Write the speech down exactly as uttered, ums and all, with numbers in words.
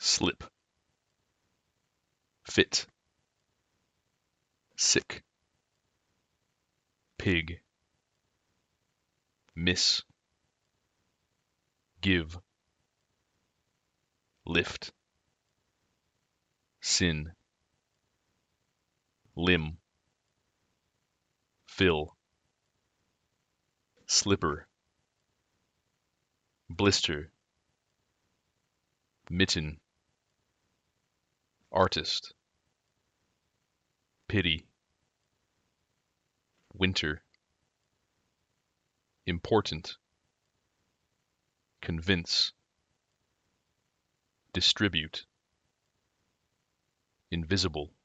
slip, fit, sick, pig, miss, give, lift, sin, limb, fill, slipper, blister, mitten, artist, pity, winter, important, convince, distribute, invisible,